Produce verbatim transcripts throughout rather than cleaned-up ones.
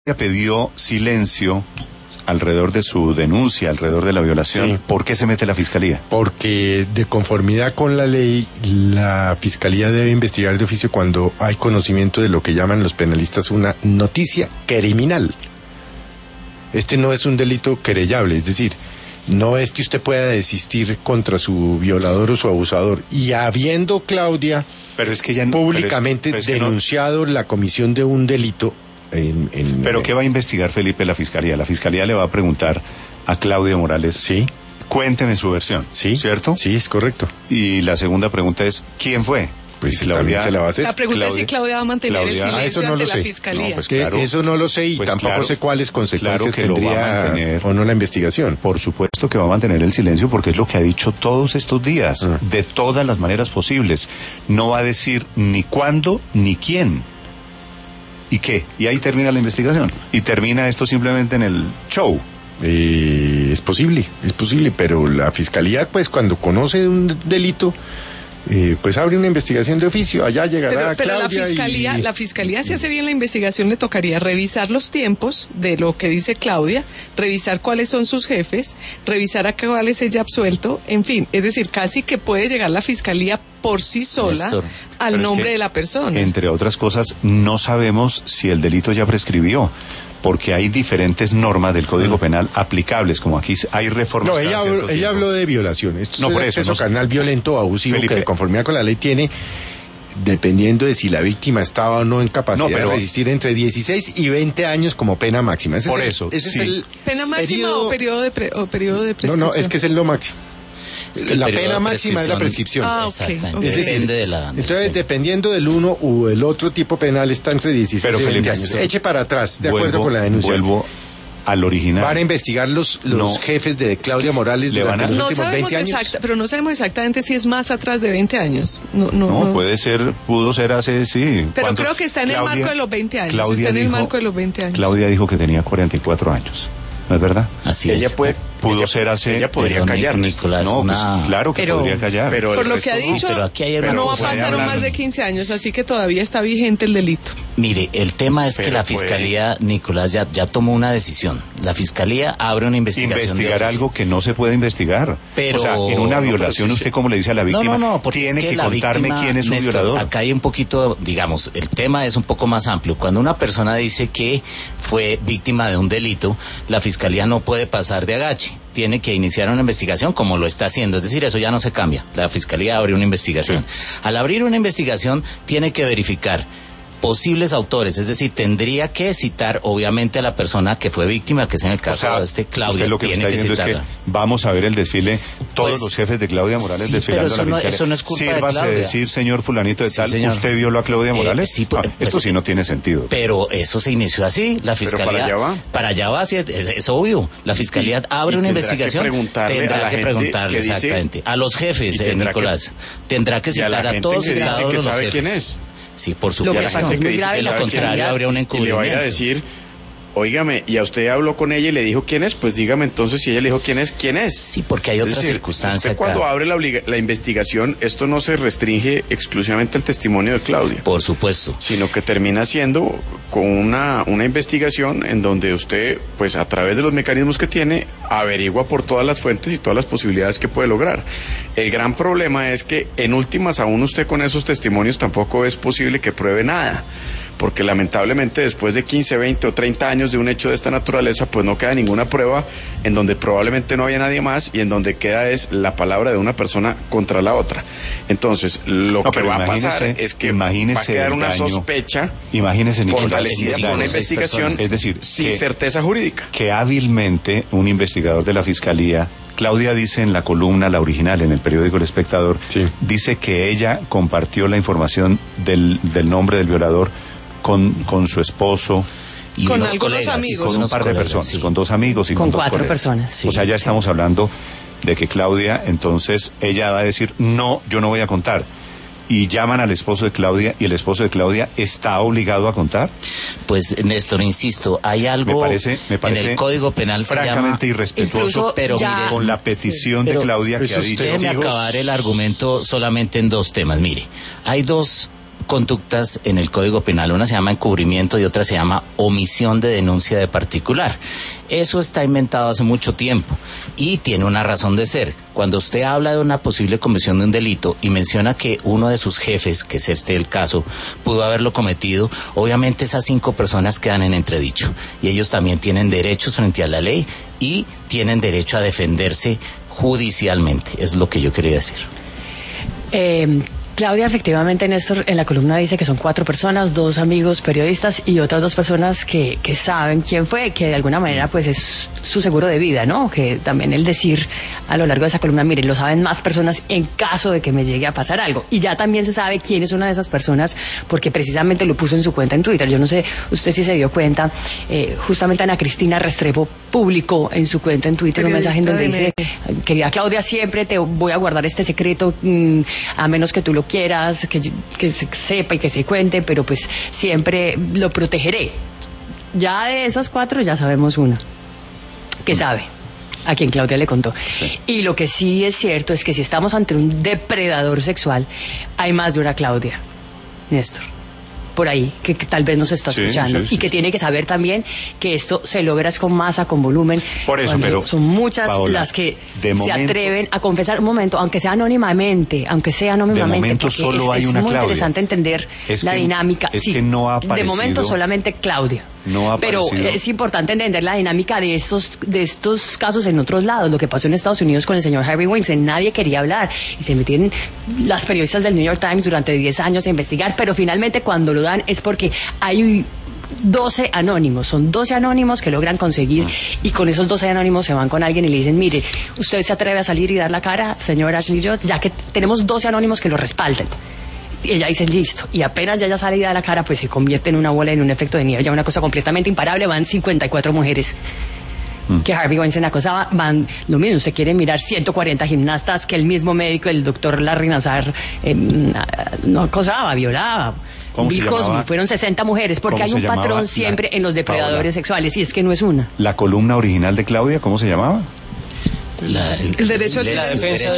pidió silencio alrededor de su denuncia, alrededor de la violación. Sí. ¿Por qué se mete la Fiscalía? Porque de conformidad con la ley, la Fiscalía debe investigar de oficio cuando hay conocimiento de lo que llaman los penalistas una noticia criminal. Este no es un delito querellable, es decir, no es que usted pueda desistir contra su violador o su abusador. Y habiendo Claudia pero es que ya no, públicamente pero es, pero es denunciado no... la comisión de un delito... En, en, ¿Pero qué va a investigar, Felipe, la Fiscalía? La Fiscalía le va a preguntar a Claudia Morales. Sí. Cuénteme su versión. Sí. ¿Cierto? Sí, es correcto. Y la segunda pregunta es, ¿quién fue? Pues si Claudia se la va a hacer. La pregunta Claudia, es si Claudia va a mantener Claudia, el silencio ah, eso no ante lo la sé. Fiscalía. No, pues que claro, eso no lo sé y pues tampoco claro, sé cuáles consecuencias claro que tendría o no la investigación. Por supuesto que va a mantener el silencio porque es lo que ha dicho todos estos días, ah. de todas las maneras posibles. No va a decir ni cuándo ni quién. ¿Y qué? Y ahí termina la investigación. Y termina esto simplemente en el show. Eh, es posible, es posible, pero la Fiscalía, pues, cuando conoce un delito, eh, pues abre una investigación de oficio. Allá llegará pero, pero Claudia la Fiscalía, y... la Fiscalía, si hace bien la investigación, le tocaría revisar los tiempos de lo que dice Claudia, revisar cuáles son sus jefes, revisar a cuál es ella absuelto, en fin, es decir, casi que puede llegar la Fiscalía por sí sola Néstor, al nombre es que, de la persona. Entre otras cosas, no sabemos si el delito ya prescribió, porque hay diferentes normas del Código mm. Penal aplicables, como aquí hay reformas. No, ella, habló, ella habló de violación. Esto no, es por el eso, acceso no, carnal violento o abusivo Felipe, que de conformidad con la ley tiene, dependiendo de si la víctima estaba o no en capacidad no, pero, de resistir, entre dieciséis y veinte años como pena máxima. Ese por es el, eso, ese sí. es el ¿Pena máxima periodo... o periodo de, pre, o periodo de prescripción? No, no, es que es el lo máximo. Es que la pena máxima es la prescripción. Ah, okay, Exactamente. Okay. Es decir, depende de la... Entonces, dependiendo del uno u el otro tipo penal, está entre dieciséis pero, y veinte Felipe, años. Eche para atrás, de vuelvo, acuerdo con la denuncia. Vuelvo al original. Van a investigar los, los no, jefes de Claudia Morales durante los no últimos veinte años. Exacta, pero no sabemos exactamente si es más atrás de veinte años. No, no, no, no. puede ser, pudo ser hace, sí. Pero creo que está en Claudia, el marco de los veinte años. Claudia está en dijo, el marco de los veinte años. Claudia dijo que tenía cuarenta y cuatro años. ¿No es verdad? Así ella es. Puede, pudo ella, ser hace... Ella podría callar, Nicolás. No, una... pues, claro que pero, podría callar. Pero por lo que ha dicho, sí, pero aquí hay una no cosa pasaron más de quince años, así que todavía está vigente el delito. Mire, el tema es pero que la puede... Fiscalía, Nicolás, ya, ya tomó una decisión. La Fiscalía abre una investigación. Investigar algo que no se puede investigar. Pero, o sea, en una violación, no, ¿usted cómo le dice a la víctima? No, no, no, porque tiene es que, que la contarme víctima, quién es su Néstor, violador. Acá hay un poquito, digamos, el tema es un poco más amplio. Cuando una persona dice que fue víctima de un delito, la Fiscalía no puede pasar de agache. Tiene que iniciar una investigación como lo está haciendo, es decir, eso ya no se cambia. La Fiscalía abre una investigación. Sí. Al abrir una investigación tiene que verificar posibles autores, es decir, tendría que citar obviamente a la persona que fue víctima, que es en el caso o sea, de este Claudia, lo que tiene está que citarla. Es que vamos a ver el desfile, todos pues, los jefes de Claudia Morales sí, desfilando pero eso a la Fiscalía. No, eso no es culpa Sírvase de Claudia. decir, señor fulanito de sí, tal, señor. ¿usted violó a Claudia Morales? Eh, sí, ah, pues, esto sí no tiene sentido. Pero eso se inició así, la Fiscalía... Pero para allá va. Para allá va, sí, es, es obvio. La Fiscalía abre una investigación, que tendrá que preguntarle exactamente. A los jefes, eh, Nicolás. Que, tendrá que citar a, a todos y cada uno de los jefes. ¿Quién es? Sí, por supuesto. Lo que pasa es que de lo contrario habría un encubrimiento. Y le va a decir, óigame, y a usted habló con ella y le dijo quién es, pues dígame entonces si ella le dijo quién es, quién es. Sí, porque hay otra es decir, circunstancia usted acá. Cuando abre la, obliga- la investigación, esto no se restringe exclusivamente al testimonio de Claudia. Por supuesto. Sino que termina siendo con una, una investigación en donde usted, pues a través de los mecanismos que tiene, averigua por todas las fuentes y todas las posibilidades que puede lograr. El gran problema es que en últimas aún usted con esos testimonios tampoco es posible que pruebe nada. Porque lamentablemente después de quince, veinte o treinta años de un hecho de esta naturaleza, pues no queda ninguna prueba en donde probablemente no había nadie más y en donde queda es la palabra de una persona contra la otra. Entonces, lo no, que va a pasar es que va a quedar una daño, sospecha imagínese, fortalecida por una investigación es decir, sin que, certeza jurídica. Que hábilmente un investigador de la Fiscalía, Claudia dice en la columna, la original, en el periódico El Espectador, sí. dice que ella compartió la información del, del nombre del violador con, con su esposo y con algunos colegas, amigos, con un par de personas, sí. con dos amigos y con, con dos cuatro colegas. personas. Sí, o sea, ya sí. estamos hablando de que Claudia, entonces ella va a decir, no, yo no voy a contar. Y llaman al esposo de Claudia y el esposo de Claudia está obligado a contar. Pues Néstor, insisto, hay algo me parece, me parece en el Código Penal francamente se llama, irrespetuoso, pero ya, mire, con la petición pero, de Claudia que ha dicho. Déjeme acabar el argumento solamente en dos temas. Mire, hay dos conductas en el Código Penal. Una se llama encubrimiento y otra se llama omisión de denuncia de particular. Eso está inventado hace mucho tiempo y tiene una razón de ser. Cuando usted habla de una posible comisión de un delito y menciona que uno de sus jefes, que es este el caso, pudo haberlo cometido, obviamente esas cinco personas quedan en entredicho y ellos también tienen derechos frente a la ley y tienen derecho a defenderse judicialmente. Es lo que yo quería decir. Eh, Claudia, efectivamente, Néstor, en la columna dice que son cuatro personas, dos amigos periodistas y otras dos personas que, que saben quién fue, que de alguna manera pues es su seguro de vida, ¿no? Que también el decir a lo largo de esa columna, miren, lo saben más personas en caso de que me llegue a pasar algo. Y ya también se sabe quién es una de esas personas porque precisamente lo puso en su cuenta en Twitter. Yo no sé, usted si se dio cuenta, eh, justamente Ana Cristina Restrepo publicó en su cuenta en Twitter un mensaje en donde dice, querida Claudia, siempre te voy a guardar este secreto, mmm, a menos que tú lo quieras, que, que se sepa y que se cuente, pero pues siempre lo protegeré. Ya de esas cuatro ya sabemos una que sabe a quien Claudia le contó. Sí. Y lo que sí es cierto es que si estamos ante un depredador sexual, hay más de una Claudia, Néstor, por ahí, que, que tal vez nos está escuchando, sí, sí, sí, y que sí. tiene que saber también que esto se logra con masa, con volumen. Por eso, pero son muchas Paola, las que se momento, atreven a confesar, un momento, aunque sea anónimamente, aunque sea anónimamente, de momento solo es, hay es una muy Claudia. Interesante entender es la que, dinámica. Es sí, que no ha aparecido. De momento solamente Claudia. No ha Pero es importante entender la dinámica de estos de estos casos en otros lados. Lo que pasó en Estados Unidos con el señor Harvey Weinstein, nadie quería hablar y se metieron las periodistas del New York Times durante diez años a investigar, pero finalmente cuando lo dan es porque hay doce anónimos, son doce anónimos que logran conseguir y con esos doce anónimos se van con alguien y le dicen, mire, ¿usted se atreve a salir y dar la cara, señor Ashley Jones? Ya que tenemos doce anónimos que lo respalden. Y ella dice, listo, y apenas ya ya sale y da la cara, pues se convierte en una bola, en un efecto de nieve, ya una cosa completamente imparable. Van cincuenta y cuatro mujeres mm. que Harvey Weinstein acosaba, van lo mismo, usted quiere mirar ciento cuarenta gimnastas que el mismo médico, el doctor Larry Nassar, eh, no acosaba, violaba. Bill Cosby, fueron sesenta mujeres, porque hay un patrón siempre la, en los depredadores Paola, sexuales, y es que no es una. ¿La columna original de Claudia, cómo se llamaba? La, el, el derecho al silencio.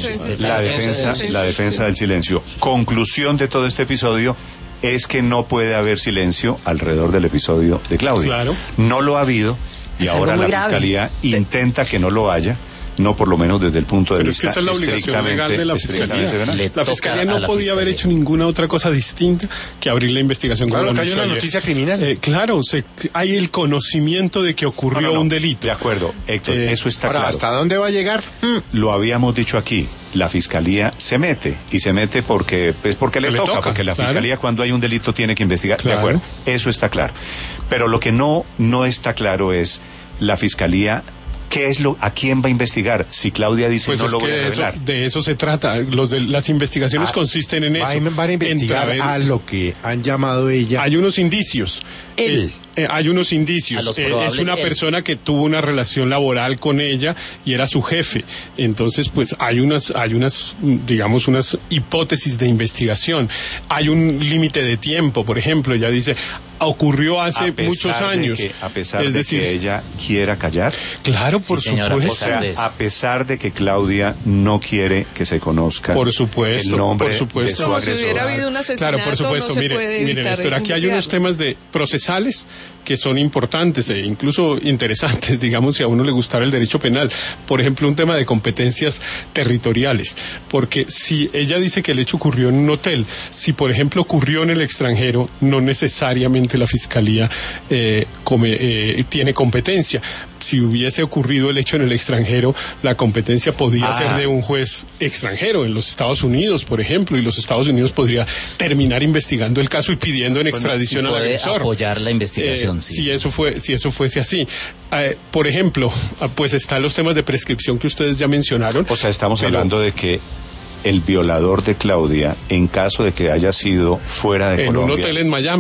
La defensa, la defensa del silencio. Conclusión de todo este episodio es que no puede haber silencio alrededor del episodio de Claudia. Claro. No lo ha habido y es ahora la Fiscalía grave. intenta que no lo haya. No por lo menos desde el punto de Pero vista es que esa es la obligación legal de la Fiscalía. La Fiscalía no la podía fiscalía. haber hecho ninguna otra cosa distinta que abrir la investigación. Claro, como que hay una ayer. noticia criminal. Eh, claro, se, hay el conocimiento de que ocurrió no, no, no. un delito. De acuerdo, Héctor, eh, eso está ahora, claro. ¿hasta dónde va a llegar? Mm, lo habíamos dicho aquí. La Fiscalía se mete, y se mete porque es porque le, le toca, toca, porque la claro. Fiscalía cuando hay un delito tiene que investigar. Claro. De acuerdo, eso está claro. Pero lo que no, no está claro es la Fiscalía. ¿Qué es lo, a quién va a investigar? Si Claudia dice pues no es lo que voy a de eso, revelar. de eso se trata. Los de, las investigaciones Ah, consisten en eso. Van, van a investigar en, a lo que han llamado ella. Hay unos indicios. Él. Eh, eh, hay unos indicios. Eh, es una él. persona que tuvo una relación laboral con ella y era su jefe. Entonces, pues hay unas, hay unas, digamos, unas hipótesis de investigación. Hay un límite de tiempo, por ejemplo. Ella dice, ocurrió hace muchos años. Que, a pesar es de decir, que ella quiera callar. Claro, por sí, señora, supuesto. O sea, a pesar de que Claudia no quiere que se conozca por supuesto, el nombre por supuesto. de su Como agresor. si hubiera habido un asesinato, Claro, por supuesto. no se mire, puede mire, evitar Néstor, aquí hay unos temas de procesales que son importantes e incluso interesantes, digamos, si a uno le gustara el derecho penal. Por ejemplo, un tema de competencias territoriales. Porque si ella dice que el hecho ocurrió en un hotel, si por ejemplo ocurrió en el extranjero, no necesariamente la Fiscalía eh, come, eh, tiene competencia. Si hubiese ocurrido el hecho en el extranjero, la competencia podría ah. ser de un juez extranjero, en los Estados Unidos, por ejemplo, y los Estados Unidos podría terminar investigando el caso y pidiendo en extradición bueno, al agresor. Apoyar la investigación, eh, sí. Si eso fue, si eso fuese así. Eh, por ejemplo, pues están los temas de prescripción que ustedes ya mencionaron. O sea, estamos pero, hablando de que el violador de Claudia, en caso de que haya sido fuera de en Colombia, un hotel en Miami.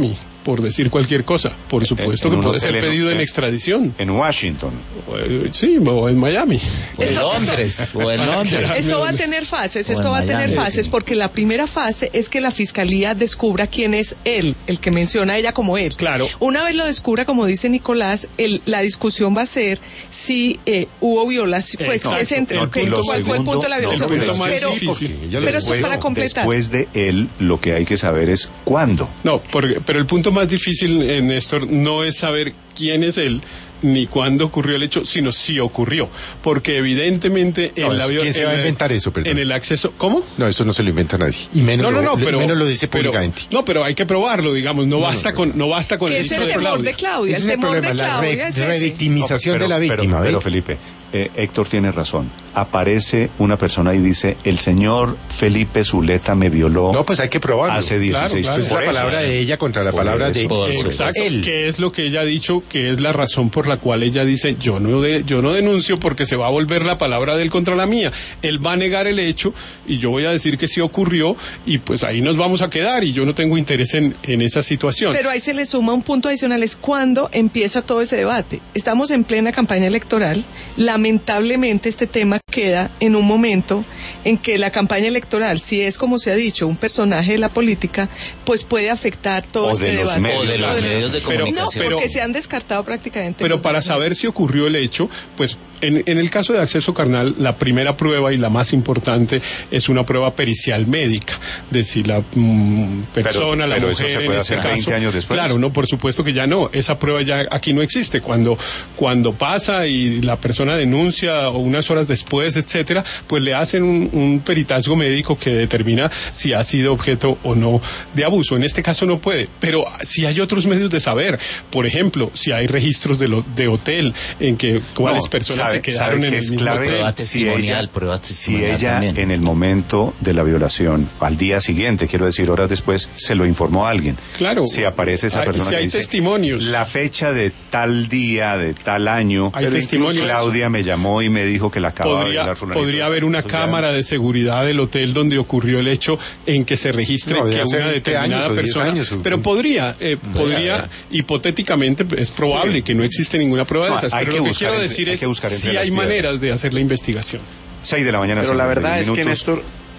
por decir cualquier cosa. Por supuesto en que un puede hotel ser en- pedido en en- extradición. En Washington. Eh, Sí, o en Miami. O en Esto- Londres, o en Londres. Esto va a tener fases, O esto en va a tener Miami, fases, sí. porque la primera fase es que la fiscalía descubra quién es él, el que menciona a ella como él. Claro. Una vez lo descubra, como dice Nicolás, el- la discusión va a ser si eh, hubo violación, pues Exacto. ese entre- No, que- lo cuál fue el segundo- punto de la no, violación. el punto más pero difícil. Ya lo pero eso es después- para completar. Después de él, lo que hay que saber es cuándo. No, porque, pero el punto más difícil, eh, Néstor, no es saber quién es él ni cuándo ocurrió el hecho, sino si ocurrió. Porque evidentemente No, en la ¿quién vio- se en va a la- inventar eso, perdón? En el acceso, ¿cómo? No, eso no se lo inventa nadie. Y menos, No, no, no, lo, pero menos lo dice pero- públicamente. No, pero hay que probarlo, digamos. No basta con, no basta con Que el es dicho el de temor Claudia. de Claudia, Ese el es el temor de problema, la Claudia re- es ese. revictimización No, pero- de la pero- víctima. ¿ve? Pero Felipe, eh, Héctor tiene razón. Aparece una persona y dice, el señor Felipe Zuleta me violó No, pues hay que probarlo. hace dieciséis claro. Pues por la eso. palabra de ella contra la Por palabra de eso. Por él. Exacto, Él. que es lo que ella ha dicho, que es la razón por la cual ella dice, yo no de- yo no denuncio porque se va a volver la palabra de él contra la mía. Él va a negar el hecho y yo voy a decir que sí ocurrió y pues ahí nos vamos a quedar y yo no tengo interés en, en esa situación. Pero ahí se le suma un punto adicional, es cuando empieza todo ese debate. Estamos en plena campaña electoral. Lamentablemente este tema queda en un momento en que la campaña electoral, si es como se ha dicho, un personaje de la política, pues puede afectar todo O este de los debate. medios. O de los O medios de Pero- No, comunicación. pero- porque se han descartado prácticamente. Pero los para personajes. saber si ocurrió el hecho, pues en, en el caso de acceso carnal, la primera prueba y la más importante es una prueba pericial médica, de si la mm, persona, Pero- pero la eso mujer se puede en este hacer veinte caso. años después. Claro, no, por supuesto que ya no. Esa prueba ya aquí no existe. Cuando cuando pasa y la persona denuncia o unas horas después, etcétera, pues le hacen un, un peritazgo médico que determina si ha sido objeto o no de abuso. En este caso no puede, pero si hay otros medios de saber, por ejemplo, si hay registros de, lo, de hotel en que cuáles No, personas sabe- se quedaron sabe en que el es mismo clave hotel. Prueba si testimonial, ella- prueba Si testimonial ella también. en el momento de la violación, al día siguiente, quiero decir horas después, se lo informó a alguien. Claro. Si aparece esa Hay- persona si que hay dice, testimonios. la fecha de tal día, de tal año, Hay pero testimonios. incluso Claudia me llamó y me dijo que la acababa de Podría, violar fulanito. podría haber una Eso ya- cámara de seguridad del hotel donde ocurrió el hecho en que se registre No, de que hace una veinte determinada años o diez persona. años o- pero podría, eh, podría, hipotéticamente, es probable que no existe ninguna prueba No, de esas. hay pero que lo que buscar quiero entre- decir hay es que buscar entre si las hay piedras. maneras de hacer la investigación. seis de la mañana. Pero la cincuenta y verdad es que, minutos. Néstor,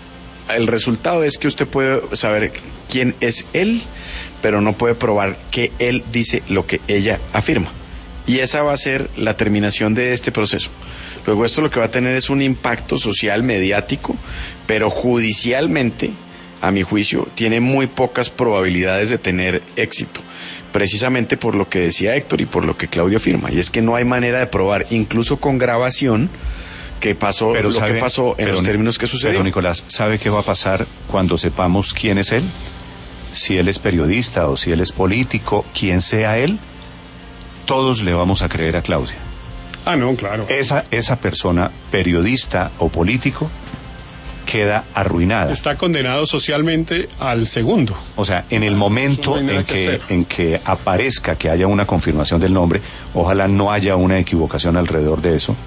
el resultado es que usted puede saber quién es él, pero no puede probar que él dice lo que ella afirma. Y esa va a ser la terminación de este proceso. Luego esto lo que va a tener es un impacto social, mediático, pero judicialmente, a mi juicio, tiene muy pocas probabilidades de tener éxito. Precisamente por lo que decía Héctor y por lo que Claudio afirma. Y es que no hay manera de probar, incluso con grabación, que pasó Pero lo sabe- que pasó en pero los Ni- términos que sucedió. Pero Nicolás, ¿sabe qué va a pasar cuando sepamos quién es él? Si él es periodista o si él es político, quien sea él, todos le vamos a creer a Claudia. Ah, no, claro. Esa, esa persona, periodista o político, queda arruinada. Está condenado socialmente al segundo. O sea, en el momento Eso no hay nada en que que, hacer. en que aparezca que haya una confirmación del nombre, ojalá no haya una equivocación alrededor de eso,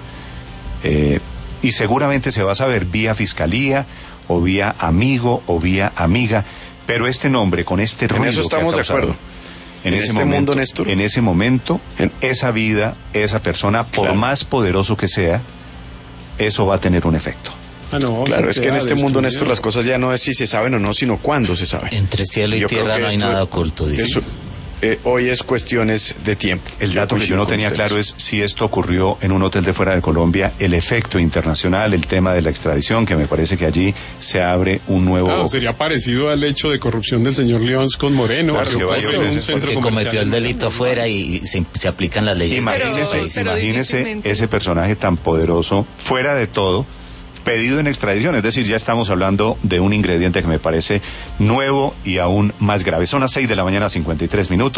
eh, y seguramente se va a saber vía fiscalía, o vía amigo, o vía amiga, pero este nombre, con este En ruido eso que ha estamos de causado, acuerdo. En, En ese este momento, mundo, Néstor. en ese momento, En- esa vida, esa persona, por Claro. más poderoso que sea, eso va a tener un efecto. Ah, no, Claro, se es que en queda este mundo, destruido. Néstor, las cosas ya no es si se saben o no, sino cuándo se saben. Entre cielo y Yo creo tierra que no hay esto- nada oculto, dice. eso, eh, hoy es cuestiones de tiempo. El dato que yo coincido no con tenía ustedes. claro es si esto ocurrió en un hotel de fuera de Colombia, el efecto internacional, el tema de la extradición, que me parece que allí se abre un nuevo... Claro, sería parecido al hecho de corrupción del señor León con Moreno, Claro, que que vaya ocurre en a un ver, centro Porque comercial. cometió el delito afuera y, y se, se aplican las leyes. Imagínese, Pero- pero imagínese difícilmente. ese personaje tan poderoso, fuera de todo, pedido en extradición. Es decir, ya estamos hablando de un ingrediente que me parece nuevo y aún más grave. Son las seis de la mañana, cincuenta y tres minutos.